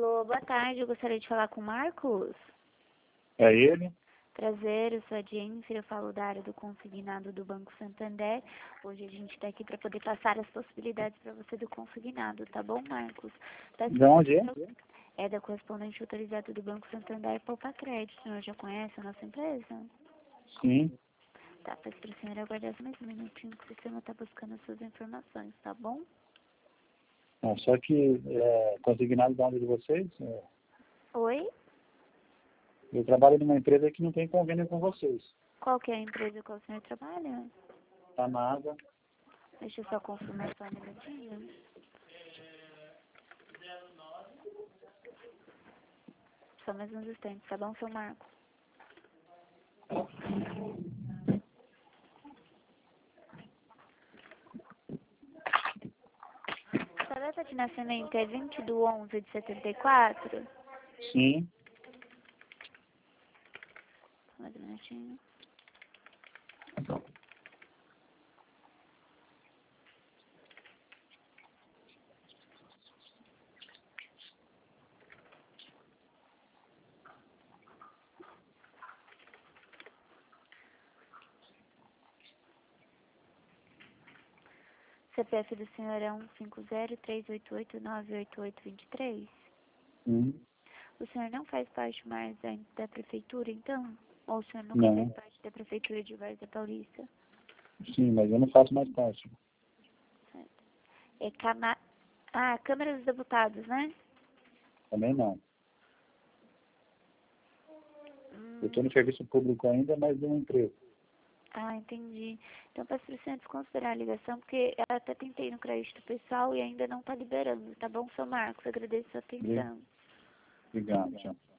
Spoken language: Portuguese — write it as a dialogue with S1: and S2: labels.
S1: Alô, boa tarde. Eu gostaria de falar com o Marcos.
S2: É ele?
S1: Prazer, eu sou a Jennifer, eu falo da área do consignado do Banco Santander. Hoje a gente está aqui para poder passar as possibilidades para você do consignado, tá bom, Marcos?
S2: De onde é?
S1: É da correspondente autorizada do Banco Santander Poupa Crédito. O senhor já conhece a nossa empresa?
S2: Sim.
S1: Tá, peço para o senhor aguardar mais um minutinho que o sistema está buscando as suas informações, tá bom?
S2: Não, só que consignado de onde de vocês?
S1: Oi?
S2: Eu trabalho numa empresa que não tem convênio com vocês.
S1: Qual que é a empresa que o senhor trabalha?
S2: Tá na asa.
S1: Deixa eu só confirmar só um minutinho. Só mais uns instantes, tá bom, seu Marco? Sua data de nascimento é 20/11/74?
S2: Sim.
S1: Só mais um minutinho. CPF do senhor é 150-388-988-23?
S2: Sim.
S1: O senhor não faz parte mais da prefeitura, então? Ou o senhor nunca fez
S2: Não.
S1: parte da prefeitura de Várzea Paulista?
S2: Sim, mas eu não faço mais parte.
S1: Certo. Câmara dos Deputados, né?
S2: Também não. Eu estou no serviço público ainda, mas de uma empresa.
S1: Entendi. Então, peço para o senhor desconsiderar a ligação, porque eu até tentei no crédito pessoal e ainda não está liberando, tá bom, seu Marcos? Agradeço a sua atenção.
S2: Obrigado, tchau.